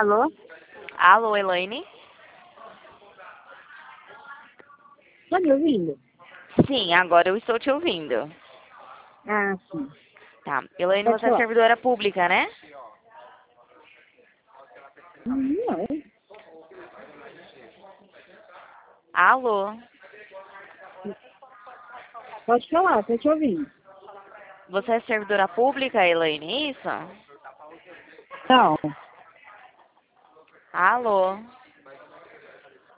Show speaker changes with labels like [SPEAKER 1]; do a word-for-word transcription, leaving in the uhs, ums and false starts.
[SPEAKER 1] Alô?
[SPEAKER 2] Alô, Elaine?
[SPEAKER 1] Tá me ouvindo?
[SPEAKER 2] Sim, agora eu estou te ouvindo.
[SPEAKER 1] Ah, sim.
[SPEAKER 2] Tá. Elaine,
[SPEAKER 1] Pode
[SPEAKER 2] você é
[SPEAKER 1] falar.
[SPEAKER 2] servidora pública, né?
[SPEAKER 1] Não.
[SPEAKER 2] Alô?
[SPEAKER 1] Pode falar, tô te ouvindo.
[SPEAKER 2] Você é servidora pública, Elaine, é isso?
[SPEAKER 1] Não.
[SPEAKER 2] Alô?